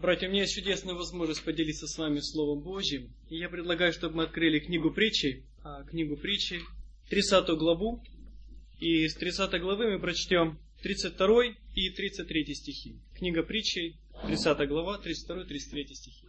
Братья, у меня есть чудесная возможность поделиться с вами Словом Божьим. И я предлагаю, чтобы мы открыли книгу притчей, 30 главу. И с 30 главы мы прочтем 32 и 33 стихи. Книга притчей, 30 глава, 32 и 33 стихи.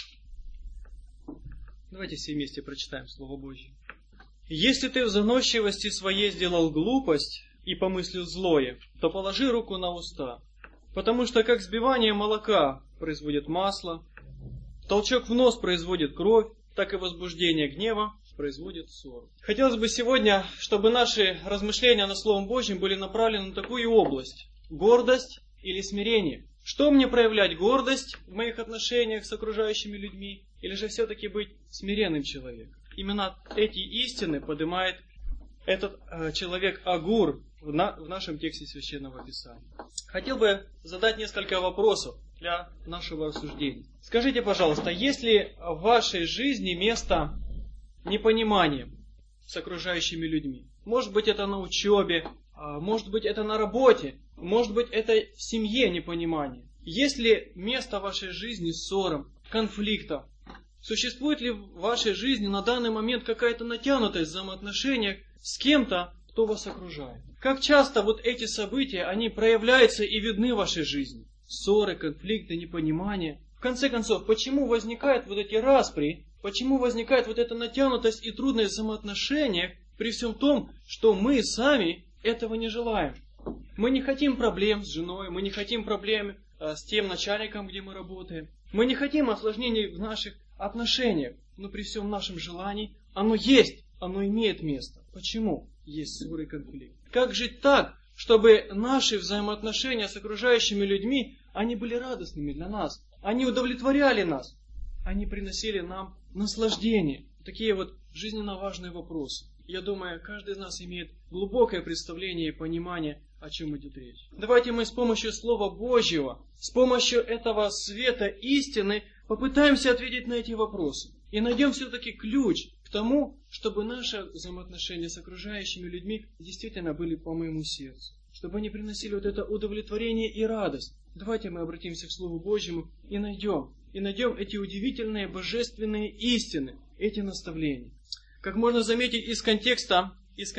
Давайте все вместе прочитаем Слово Божье. «Если ты в заносчивости своей сделал глупость и помыслил злое, то положи руку на уста. Потому что как взбивание молока производит масло, толчок в нос производит кровь, так и возбуждение гнева производит ссору». Хотелось бы сегодня, чтобы наши размышления над Словом Божьим были направлены на такую область: гордость или смирение. Что мне проявлять, гордость в моих отношениях с окружающими людьми, или же все-таки быть смиренным человеком? Именно эти истины поднимает этот человек Агур в нашем тексте Священного Писания. Хотел бы задать несколько вопросов для нашего рассуждения. Скажите, пожалуйста, есть ли в вашей жизни место непонимания с окружающими людьми? Может быть, это на учебе, может быть, это на работе, может быть, это в семье непонимание. Есть ли место в вашей жизни ссорам, конфликтам? Существует ли в вашей жизни на данный момент какая-то натянутость в взаимоотношениях с кем-то, кто вас окружает? Как часто вот эти события, они проявляются и видны в вашей жизни? Ссоры, конфликты, непонимание. В конце концов, почему возникают вот эти распри? Почему возникает вот эта натянутость и трудность в взаимоотношениях, при всем том, что мы сами этого не желаем? Мы не хотим проблем с женой, мы не хотим проблем с тем начальником, где мы работаем. Мы не хотим осложнений в наших отношениях, но при всем нашем желании оно есть, оно имеет место. Почему есть ссоры и конфликт? Как жить так, чтобы наши взаимоотношения с окружающими людьми, они были радостными для нас, они удовлетворяли нас, они приносили нам наслаждение? Такие вот жизненно важные вопросы. Я думаю, каждый из нас имеет глубокое представление и понимание, о чем идет речь. Давайте мы с помощью Слова Божьего, с помощью этого света истины попытаемся ответить на эти вопросы. И найдем все-таки ключ к тому, чтобы наши взаимоотношения с окружающими людьми действительно были по моему сердцу. Чтобы они приносили вот это удовлетворение и радость. Давайте мы обратимся к Слову Божьему и найдем эти удивительные божественные истины, эти наставления. Как можно заметить из контекста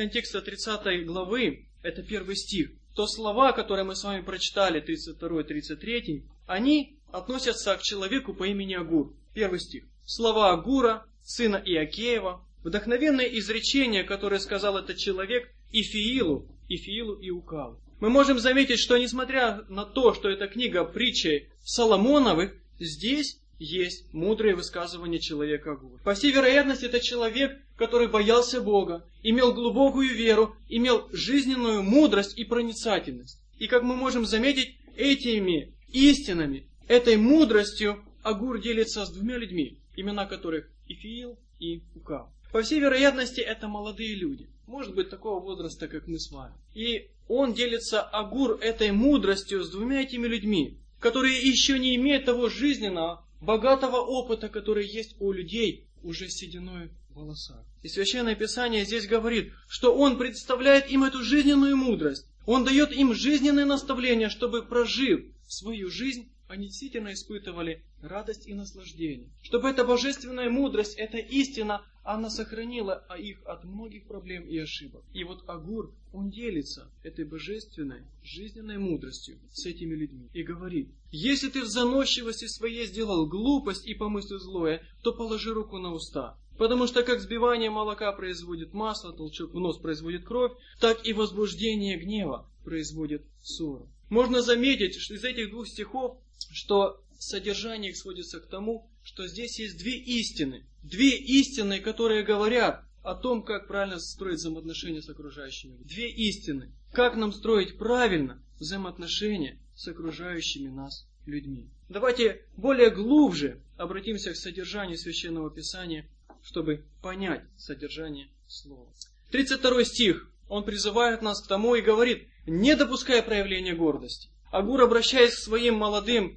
30 главы, это 1 стих, то слова, которые мы с вами прочитали, 32 и 33, они относятся к человеку по имени Агур. 1 стих. Слова Агура, сына Иакеева, вдохновенные изречения, которые сказал этот человек Ифиилу и Укалу. Мы можем заметить, что несмотря на то, что эта книга притчей Соломоновых, здесь есть мудрые высказывания человека Агура. По всей вероятности, это человек, который боялся Бога, имел глубокую веру, имел жизненную мудрость и проницательность. И как мы можем заметить, этими истинами, этой мудростью Агур делится с двумя людьми, имена которых Ифиил и Укал. По всей вероятности, это молодые люди, может быть, такого возраста, как мы с вами. И он делится, Агур, этой мудростью с двумя этими людьми, которые еще не имеют того жизненного, богатого опыта, который есть у людей уже с сединой в волосах. И Священное Писание здесь говорит, что Он представляет им эту жизненную мудрость. Он дает им жизненные наставления, чтобы, прожив свою жизнь, они действительно испытывали радость и наслаждение. Чтобы эта божественная мудрость, эта истина, она сохранила их от многих проблем и ошибок. И вот Агур, он делится этой божественной жизненной мудростью с этими людьми и говорит: если ты в заносчивости своей сделал глупость и помыслил злое, то положи руку на уста. Потому что как взбивание молока производит масло, толчок в нос производит кровь, так и возбуждение гнева производит ссору. Можно заметить, что из этих двух стихов, что содержание их сводится к тому, что здесь есть две истины. Две истины, которые говорят о том, как правильно строить взаимоотношения с окружающими. Две истины. Как нам строить правильно взаимоотношения с окружающими нас людьми. Давайте более глубже обратимся к содержанию Священного Писания, чтобы понять содержание слова. 32 стих. Он призывает нас к тому и говорит: не допуская проявления гордости. Агур, обращаясь к своим молодым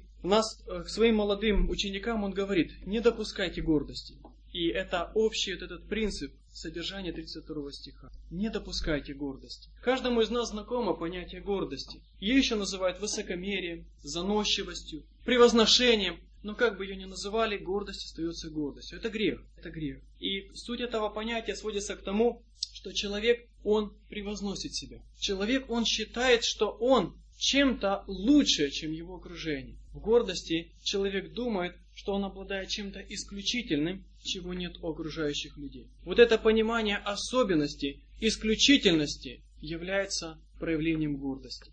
ученикам, он говорит: не допускайте гордости. И это общий этот принцип содержания 32 стиха. Не допускайте гордости. Каждому из нас знакомо понятие гордости. Ее еще называют высокомерием, заносчивостью, превозношением. Но как бы ее ни называли, гордость остается гордостью. Это грех. Это грех. И суть этого понятия сводится к тому, что человек, он превозносит себя. Человек, он считает, что он чем-то лучше, чем его окружение. В гордости человек думает, что он обладает чем-то исключительным, чего нет у окружающих людей. Вот это понимание особенности, исключительности является проявлением гордости.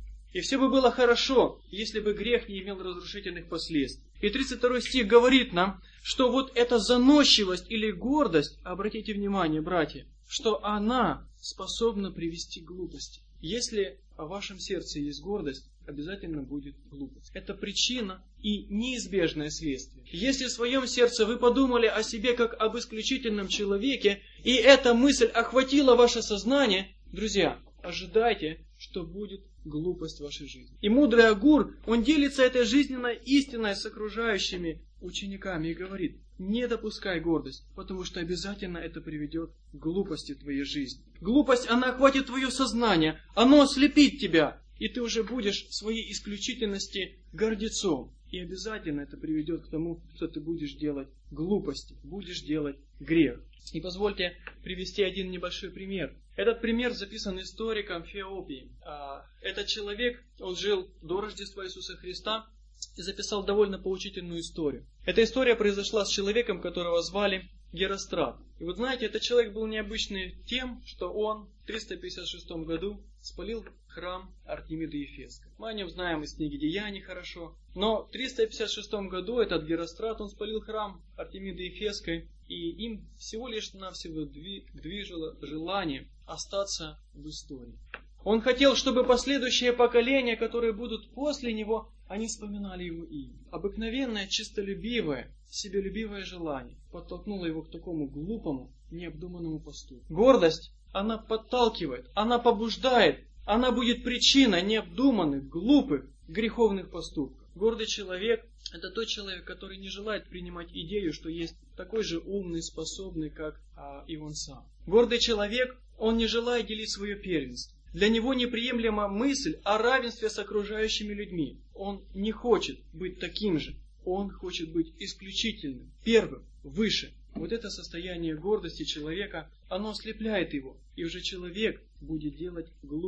И все бы было хорошо, если бы грех не имел разрушительных последствий. И 32 стих говорит нам, что вот эта заносчивость или гордость, обратите внимание, братья, что она способна привести к глупости. Если в вашем сердце есть гордость, обязательно будет глупость. Это причина и неизбежное следствие. Если в своем сердце вы подумали о себе как об исключительном человеке, и эта мысль охватила ваше сознание, друзья, ожидайте, что будет глупость в вашей жизни. И мудрый Агур, он делится этой жизненной истиной с окружающими учениками и говорит: не допускай гордость, потому что обязательно это приведет к глупости в твоей жизни. Глупость, она охватит твое сознание, оно ослепит тебя, и ты уже будешь в своей исключительности гордецом. И обязательно это приведет к тому, что ты будешь делать глупости, будешь делать грех. И позвольте привести один небольшой пример. Этот пример записан историком Феопии. Этот человек, он жил до Рождества Иисуса Христа и записал довольно поучительную историю. Эта история произошла с человеком, которого звали Герострат. И вот знаете, этот человек был необычный тем, что он в 356 году спалил храм Артемиды Ефесской. Мы о нем знаем из книги Деяний хорошо. Но в 356 году этот Герострат, он спалил храм Артемиды Ефесской, и им всего лишь навсего движило желание остаться в истории. Он хотел, чтобы последующие поколения, которые будут после него, они вспоминали его имя. Обыкновенное, чистолюбивое, себелюбивое желание подтолкнуло его к такому глупому, необдуманному поступку. Гордость, она подталкивает, она побуждает, она будет причиной необдуманных, глупых, греховных поступков. Гордый человек – это тот человек, который не желает принимать идею, что есть такой же умный, способный, как и он сам. Гордый человек, он не желает делить свое первенство. Для него неприемлема мысль о равенстве с окружающими людьми. Он не хочет быть таким же. Он хочет быть исключительным, первым, выше. Вот это состояние гордости человека, оно ослепляет его. И уже человек будет делать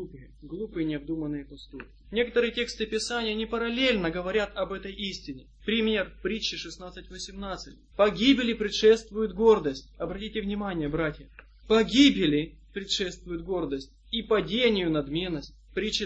глупые необдуманные поступки. Некоторые тексты Писания не параллельно говорят об этой истине. Пример, притчи 16:18. Погибели предшествует гордость. Обратите внимание, братья. Погибели предшествует гордость и падению надменность. Притчи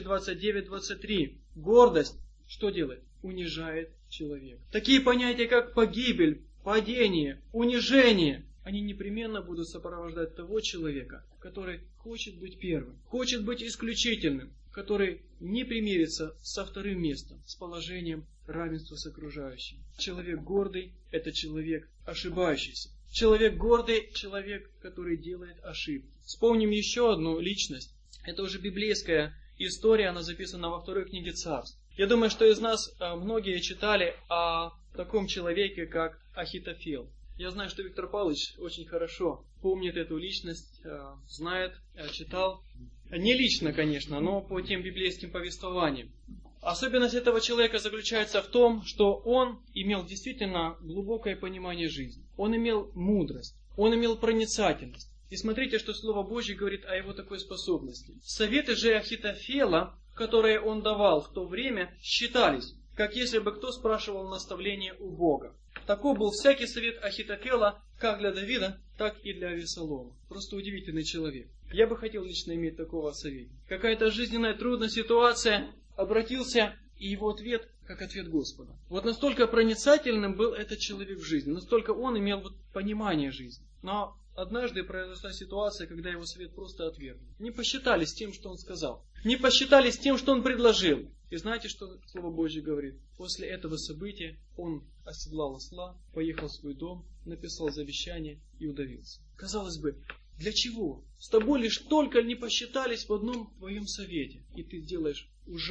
29:23. Гордость что делает? Унижает человека. Такие понятия, как погибель, падение, унижение, они непременно будут сопровождать того человека, который хочет быть первым, хочет быть исключительным, который не примирится со вторым местом, с положением равенства с окружающим. Человек гордый – это человек ошибающийся. Человек гордый – человек, который делает ошибки. Вспомним еще одну личность. Это уже библейская история, она записана во второй книге Царств. Я думаю, что из нас многие читали о таком человеке, как Ахитофел. Я знаю, что Виктор Павлович очень хорошо помнит эту личность, знает, читал. Не лично, конечно, но по тем библейским повествованиям. Особенность этого человека заключается в том, что он имел действительно глубокое понимание жизни. Он имел мудрость, он имел проницательность. И смотрите, что Слово Божье говорит о его такой способности. Советы же Ахитофела, которые он давал в то время, считались, как если бы кто спрашивал наставление у Бога. Таков был всякий совет Ахитофела, как для Давида, так и для Авесолома. Просто удивительный человек. Я бы хотел лично иметь такого советника. Какая-то жизненная трудная ситуация, обратился, и его ответ, как ответ Господа. Вот настолько проницательным был этот человек в жизни, настолько он имел понимание жизни. Но однажды произошла ситуация, когда его совет просто отвергли. Не посчитали с тем, что он сказал. Не посчитали с тем, что он предложил. И знаете, что Слово Божье говорит? После этого события он оседлал осла, поехал в свой дом, написал завещание и удавился. Казалось бы, для чего? С тобой лишь только не посчитались в одном твоем совете. И ты делаешь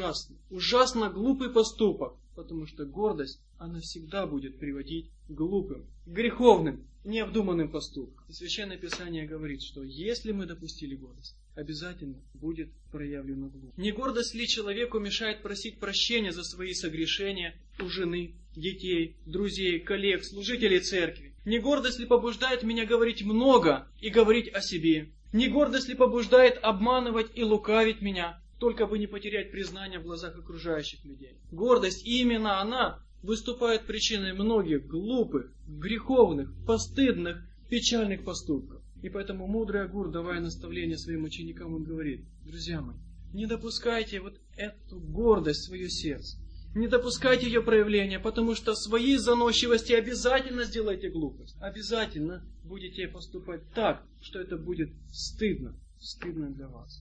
ужасно глупый поступок. Потому что гордость, она всегда будет приводить к глупым, греховным, необдуманным поступкам. И Священное Писание говорит, что если мы допустили гордость, обязательно будет проявлена глупость. Не гордость ли человеку мешает просить прощения за свои согрешения у жены детей, друзей, коллег, служителей церкви? Не гордость ли побуждает меня говорить много и говорить о себе? Не гордость ли побуждает обманывать и лукавить меня, только бы не потерять признание в глазах окружающих людей? Гордость, и именно она выступает причиной многих глупых, греховных, постыдных, печальных поступков. И поэтому мудрый Агур, давая наставление своим ученикам, он говорит: друзья мои, не допускайте вот эту гордость в свое сердце. Не допускайте ее проявления, потому что в своей заносчивости обязательно сделайте глупость. Обязательно будете поступать так, что это будет стыдно. Стыдно для вас.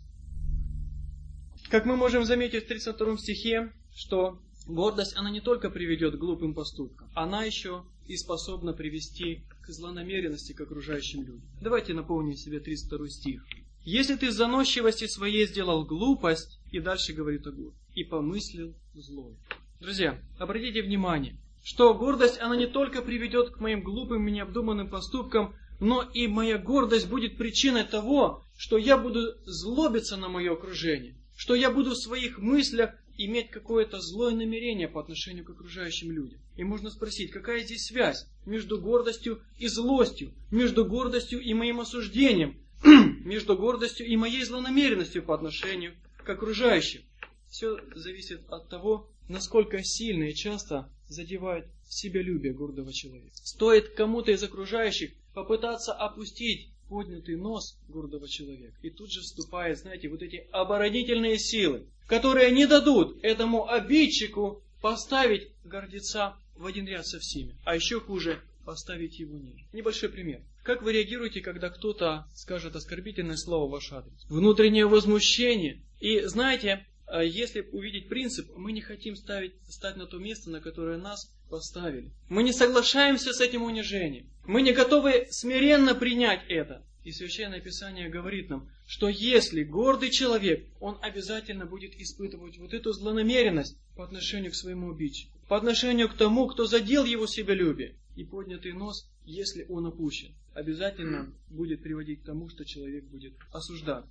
Как мы можем заметить в 32 стихе, что гордость, она не только приведет к глупым поступкам, она еще и способна привести к злонамеренности к окружающим людям. Давайте напомним себе 32 стих. «Если ты в заносчивости своей сделал глупость», и дальше говорит Агур, «и помыслил злое». Друзья, обратите внимание, что гордость, она не только приведет к моим глупым и необдуманным поступкам, но и моя гордость будет причиной того, что я буду злобиться на мое окружение, что я буду в своих мыслях иметь какое-то злое намерение по отношению к окружающим людям. И можно спросить, какая здесь связь между гордостью и злостью, между гордостью и моим осуждением, между гордостью и моей злонамеренностью по отношению к окружающим. Все зависит от того, насколько сильно и часто задевает себялюбие гордого человека. Стоит кому-то из окружающих попытаться опустить поднятый нос гордого человека, и тут же вступают, знаете, вот эти оборонительные силы, которые не дадут этому обидчику поставить гордеца в один ряд со всеми, а еще хуже, поставить его ниже. Небольшой пример. Как вы реагируете, когда кто-то скажет оскорбительное слово в ваш адрес? Внутреннее возмущение. И знаете, если увидеть принцип, мы не хотим стать на то место, на которое нас поставили. Мы не соглашаемся с этим унижением. Мы не готовы смиренно принять это. И Священное Писание говорит нам, что если гордый человек, он обязательно будет испытывать вот эту злонамеренность по отношению к своему обидчику, по отношению к тому, кто задел его себялюбие. И поднятый нос, если он опущен, обязательно будет приводить к тому, что человек будет осуждать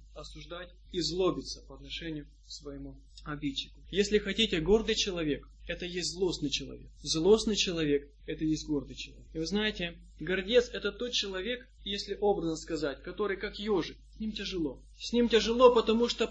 и злобиться по отношению к своему обидчику. Если хотите, гордый человек – это есть злостный человек. Злостный человек – это есть гордый человек. И вы знаете, гордец – это тот человек, если образно сказать, который как ежик. С ним тяжело. С ним тяжело, потому что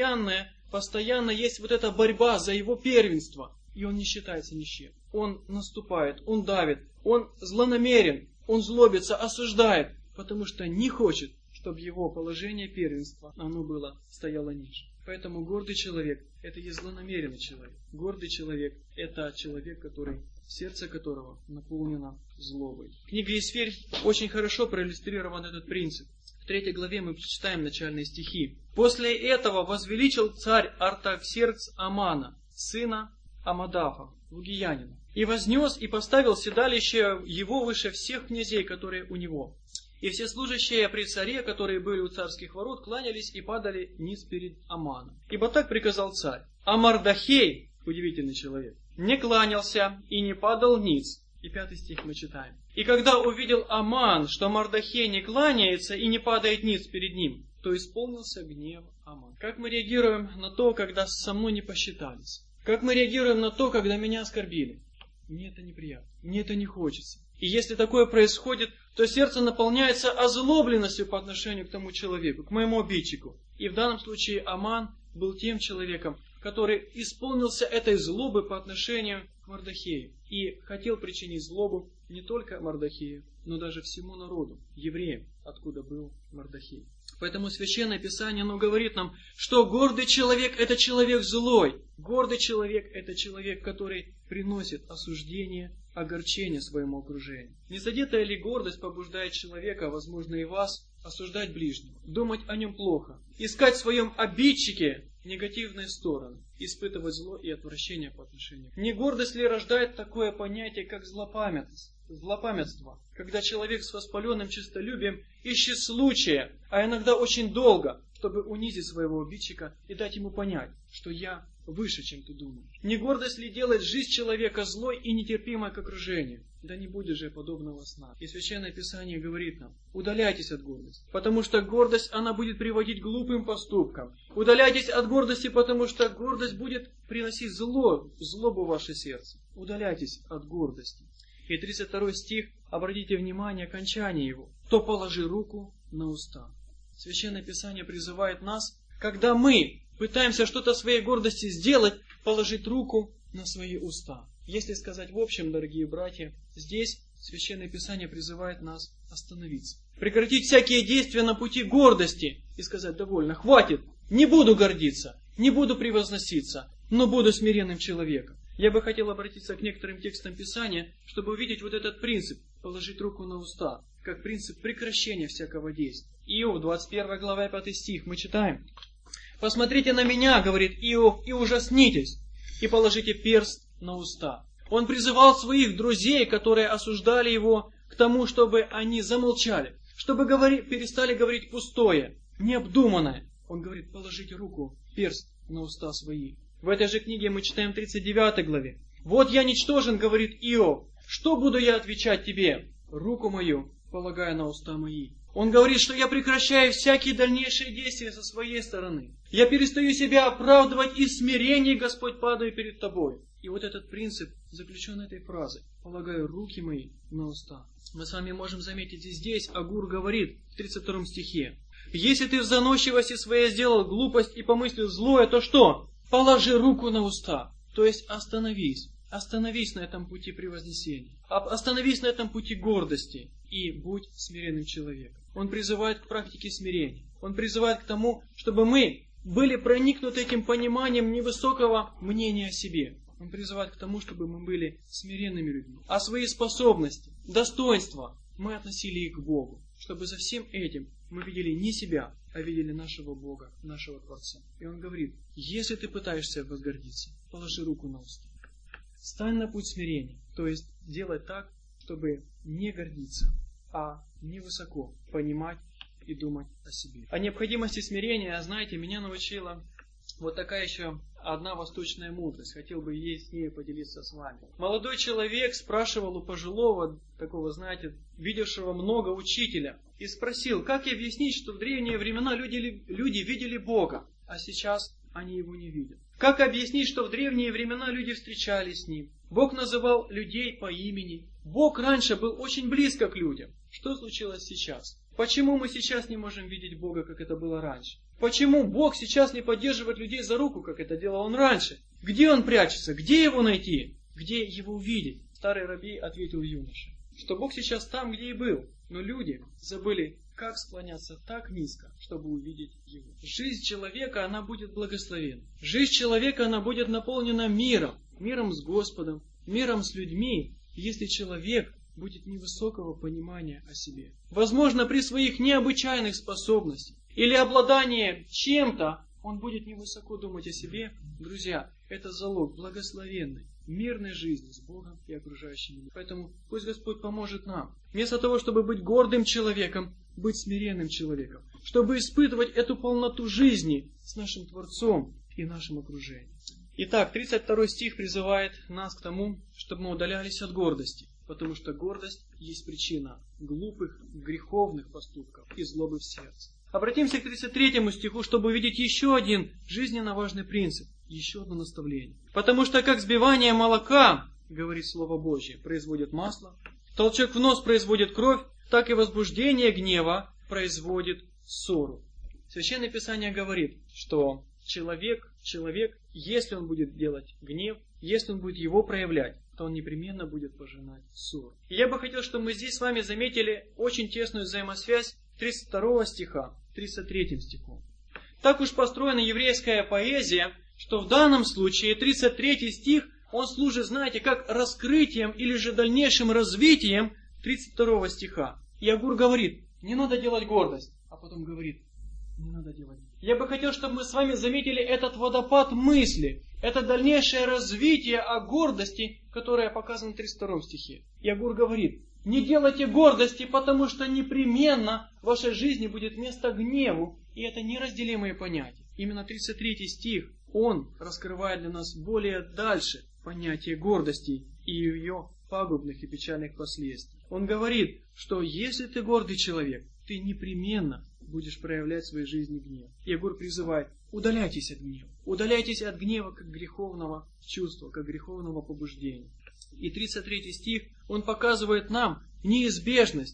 постоянно есть вот эта борьба за его первенство. И он не считается ни с чем. Он наступает, он давит, он злонамерен, он злобится, осуждает, потому что не хочет, чтобы его положение первенства, стояло ниже. Поэтому гордый человек – это есть злонамеренный человек. Гордый человек – это человек, сердце которого наполнено злобой. В книге Исфирь очень хорошо проиллюстрирован этот принцип. В 3 главе мы прочитаем начальные стихи. «После этого возвеличил царь Артаксеркс Амана, сына Амадафа, лугиянина, и вознес и поставил седалище его выше всех князей, которые у него. И все служащие при царе, которые были у царских ворот, кланялись и падали низ перед Аманом. Ибо так приказал царь. А Мардахей, удивительный человек, не кланялся и не падал низ». И 5 стих мы читаем. «И когда увидел Аман, что Мардахей не кланяется и не падает низ перед ним, то исполнился гнев Амана». Как мы реагируем на то, когда со мной не посчитались? Как мы реагируем на то, когда меня оскорбили? Мне это неприятно, мне это не хочется. И если такое происходит, то сердце наполняется озлобленностью по отношению к тому человеку, к моему обидчику. И в данном случае Аман был тем человеком, который исполнился этой злобы по отношению к Мардахею. И хотел причинить злобу не только Мардахею, но даже всему народу, евреям, откуда был Мардахей. Поэтому Священное Писание говорит нам, что гордый человек – это человек злой. Гордый человек – это человек, который приносит осуждение, огорчение своему окружению. Незадетая ли гордость побуждает человека, возможно и вас, осуждать ближнего, думать о нем плохо, искать в своем обидчике негативные стороны, испытывать зло и отвращение по отношению. Не гордость ли рождает такое понятие, как злопамятство, когда человек с воспаленным честолюбием ищет случая, а иногда очень долго, чтобы унизить своего обидчика и дать ему понять, что я выше, чем ты думаешь? Не гордость ли делает жизнь человека злой и нетерпимой к окружению? Да не будет же подобного сна. И Священное Писание говорит нам: удаляйтесь от гордости, потому что гордость, она будет приводить к глупым поступкам. Удаляйтесь от гордости, потому что гордость будет приносить злобу в ваше сердце. Удаляйтесь от гордости. И 32 стих, обратите внимание, окончание его. То положи руку на уста. Священное Писание призывает нас, когда мы пытаемся что-то своей гордости сделать, положить руку на свои уста. Если сказать в общем, дорогие братья, здесь Священное Писание призывает нас остановиться. Прекратить всякие действия на пути гордости и сказать: довольно, хватит, не буду гордиться, не буду превозноситься, но буду смиренным человеком. Я бы хотел обратиться к некоторым текстам Писания, чтобы увидеть вот этот принцип, положить руку на уста, как принцип прекращения всякого действия. Иов, 21 глава, 5 стих, мы читаем: «Посмотрите на меня, говорит Иов, и ужаснитесь, и положите перст на уста». Он призывал своих друзей, которые осуждали его, к тому, чтобы они замолчали, чтобы перестали говорить пустое, необдуманное. Он говорит: положите руку, перст на уста свои. В этой же книге мы читаем в 39 главе: «Вот я ничтожен, говорит Иов, что буду я отвечать тебе? Руку мою полагая на уста мои». Он говорит, что я прекращаю всякие дальнейшие действия со своей стороны. Я перестаю себя оправдывать, и в смирении, Господь, падаю перед Тобой. И вот этот принцип заключен этой фразой: полагаю руки мои на уста. Мы с вами можем заметить, и здесь Агур говорит в 32 стихе: «Если ты в заносчивости своей сделал глупость и помыслил злое, то что? Положи руку на уста». То есть остановись. Остановись на этом пути превознесения. Остановись на этом пути гордости и будь смиренным человеком. Он призывает к практике смирения. Он призывает к тому, чтобы мы были проникнуты этим пониманием невысокого мнения о себе. Он призывает к тому, чтобы мы были смиренными людьми. А свои способности, достоинства мы относили их к Богу. Чтобы за всем этим мы видели не себя, а видели нашего Бога, нашего Творца. И он говорит: если ты пытаешься возгордиться, положи руку на уста. Стань на путь смирения. То есть делай так, чтобы не гордиться, а невысоко понимать и думать о себе. О необходимости смирения, знаете, меня научила вот такая еще одна восточная мудрость. Хотел бы ей с ней поделиться с вами. Молодой человек спрашивал у пожилого, такого, знаете, видевшего много учителя, и спросил: как объяснить, что в древние времена люди видели Бога, а сейчас они его не видят? Как объяснить, что в древние времена люди встречались с Ним? Бог называл людей по имени. Бог раньше был очень близко к людям. Что случилось сейчас? Почему мы сейчас не можем видеть Бога, как это было раньше? Почему Бог сейчас не поддерживает людей за руку, как это делал Он раньше? Где Он прячется? Где Его найти? Где Его увидеть? Старый раби ответил юноше, что Бог сейчас там, где и был. Но люди забыли, как склоняться так низко, чтобы увидеть Его. Жизнь человека, она будет благословенна. Жизнь человека, она будет наполнена миром. Миром с Господом, миром с людьми, если человек будет невысокого понимания о себе. Возможно, при своих необычайных способностях или обладании чем-то, он будет невысоко думать о себе. Друзья, это залог благословенной, мирной жизни с Богом и окружающими. Поэтому пусть Господь поможет нам. Вместо того, чтобы быть гордым человеком, быть смиренным человеком. Чтобы испытывать эту полноту жизни с нашим Творцом и нашим окружением. Итак, 32 стих призывает нас к тому, чтобы мы удалялись от гордости. Потому что гордость есть причина глупых, греховных поступков и злобы в сердце. Обратимся к 33 стиху, чтобы увидеть еще один жизненно важный принцип. Еще одно наставление. Потому что как взбивание молока, говорит Слово Божье, производит масло, толчок в нос производит кровь, так и возбуждение гнева производит ссору. Священное Писание говорит, что человек, если он будет делать гнев, если он будет его проявлять, то он непременно будет пожинать ссору. И я бы хотел, чтобы мы здесь с вами заметили очень тесную взаимосвязь 32 стиха, 33 стихом. Так уж построена еврейская поэзия, что в данном случае 33 стих, он служит, знаете, как раскрытием или же дальнейшим развитием 32 стиха. И Агур говорит: не надо делать гордость, а потом говорит: не надо делать. Я бы хотел, чтобы мы с вами заметили этот водопад мысли, это дальнейшее развитие о гордости, которое показано в 32 стихе. И Агур говорит: не делайте гордости, потому что непременно в вашей жизни будет место гневу, и это неразделимые понятия. Именно 33 стих, Он раскрывает для нас более дальше понятие гордости и ее пагубных и печальных последствий. Он говорит, что если ты гордый человек, ты непременно будешь проявлять в своей жизни гнев. Егор призывает: удаляйтесь от гнева. Удаляйтесь от гнева как греховного чувства, как греховного побуждения. И 33 стих, он показывает нам неизбежность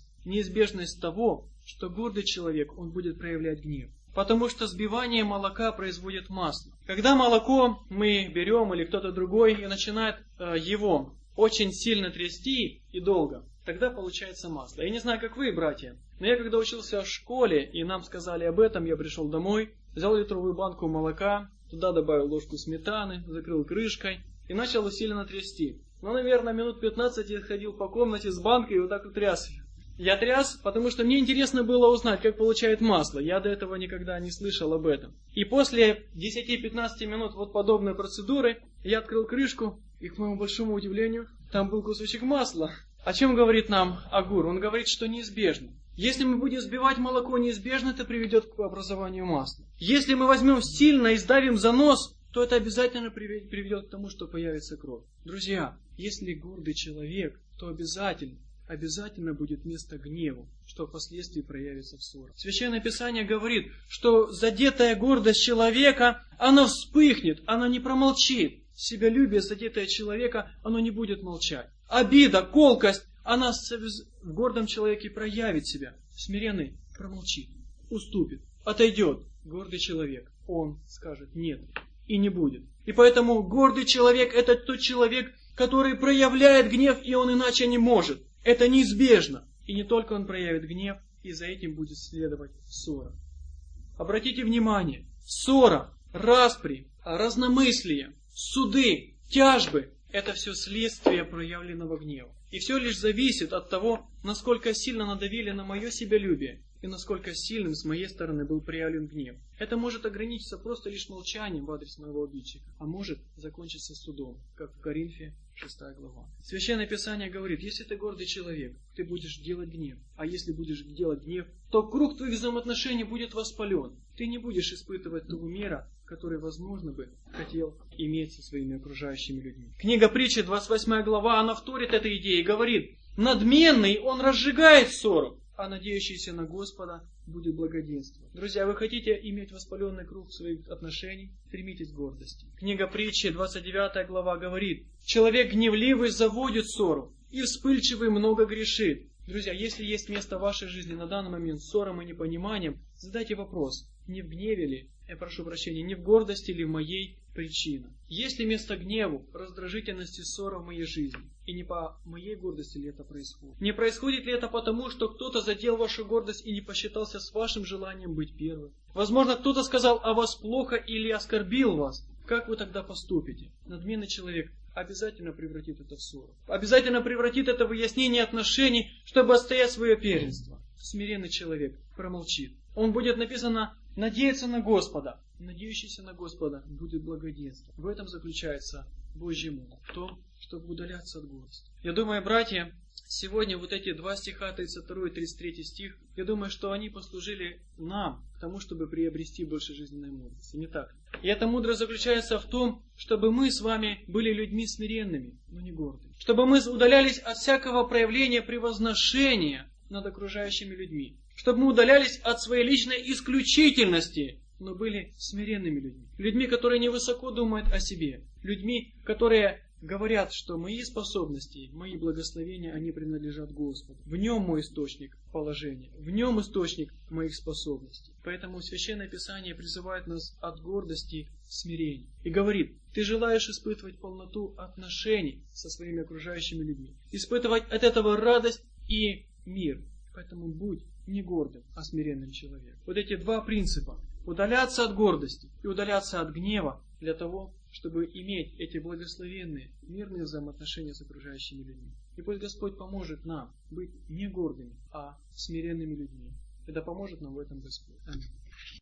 того, что гордый человек, он будет проявлять гнев. Потому что сбивание молока производит масло. Когда молоко мы берем или кто-то другой и начинает его очень сильно трясти и долго, тогда получается масло. Я не знаю, как вы, братья, но я когда учился в школе, и нам сказали об этом, я пришел домой, взял литровую банку молока, туда добавил ложку сметаны, закрыл крышкой и начал усиленно трясти. Ну, наверное, минут 15 я ходил по комнате с банкой и вот так вот тряс. Я тряс, потому что мне интересно было узнать, как получает масло. Я до этого никогда не слышал об этом. И после 10-15 минут вот подобной процедуры я открыл крышку, и к моему большому удивлению, там был кусочек масла. О чем говорит нам Агур? Он говорит, что неизбежно. Если мы будем сбивать молоко, неизбежно это приведет к образованию масла. Если мы возьмем сильно и сдавим за нос, то это обязательно приведет к тому, что появится кровь. Друзья, если гордый человек, то обязательно будет место гневу, что впоследствии проявится в ссоре. Священное Писание говорит, что задетая гордость человека, она вспыхнет, она не промолчит. Себялюбие задетое человека, оно не будет молчать. Обида, колкость, она в гордом человеке проявит себя. Смиренный промолчит, уступит, отойдет. Гордый человек, он скажет нет и не будет. И поэтому гордый человек — это тот человек, который проявляет гнев, и он иначе не может. Это неизбежно. И не только он проявит гнев, и за этим будет следовать ссора. Обратите внимание, ссора, распри, разномыслие, суды, тяжбы — это все следствие проявленного гнева. И все лишь зависит от того, насколько сильно надавили на мое себялюбие, и насколько сильным с моей стороны был проявлен гнев. Это может ограничиться просто лишь молчанием в адрес моего обидчика, а может закончиться судом, как в Коринфе 6 глава. Священное Писание говорит, если ты гордый человек, ты будешь делать гнев. А если будешь делать гнев, то круг твоих взаимоотношений будет воспален. Ты не будешь испытывать того мира, который, возможно, бы хотел иметь со своими окружающими людьми. Книга Притчи, 28 глава, она вторит этой идее и говорит, надменный он разжигает ссору, а надеющийся на Господа будет благоденствовать. Друзья, вы хотите иметь воспаленный круг своих отношений? Стремитесь к гордости. Книга Притчи, 29 глава говорит, человек гневливый заводит ссору, и вспыльчивый много грешит. Друзья, если есть место в вашей жизни на данный момент ссорам и непониманием, задайте вопрос, не в гневе ли, не в гордости ли моей причина? Есть ли место гневу, раздражительности, ссора в моей жизни? И не по моей гордости ли это происходит? Не происходит ли это потому, что кто-то задел вашу гордость и не посчитался с вашим желанием быть первым? Возможно, кто-то сказал о вас плохо или оскорбил вас. Как вы тогда поступите? Надменный человек обязательно превратит это в ссору. Обязательно превратит это в выяснение отношений, чтобы отстоять свое первенство. Смиренный человек промолчит. Он будет, написано, надеяться на Господа. Надеющийся на Господа будет благоденствовать. В этом заключается Божья мудрость. В том, чтобы удаляться от гордости. Я думаю, братья, сегодня вот эти два стиха, 32 и 33 стих, я думаю, что они послужили нам к тому, чтобы приобрести больше жизненной мудрости. Не так? И эта мудрость заключается в том, чтобы мы с вами были людьми смиренными, но не гордыми. Чтобы мы удалялись от всякого проявления превозношения над окружающими людьми. Чтобы мы удалялись от своей личной исключительности, но были смиренными людьми. Людьми, которые невысоко думают о себе. Людьми, которые говорят, что мои способности, мои благословения, они принадлежат Господу. В нем мой источник положения. В нем источник моих способностей. Поэтому Священное Писание призывает нас от гордости к смирению. И говорит, ты желаешь испытывать полноту отношений со своими окружающими людьми. Испытывать от этого радость и мир. Поэтому будь не гордым, а смиренным человеком. Вот эти два принципа. Удаляться от гордости и удаляться от гнева для того, чтобы иметь эти благословенные, мирные взаимоотношения с окружающими людьми. И пусть Господь поможет нам быть не гордыми, а смиренными людьми. И да поможет нам в этом Господь. Аминь.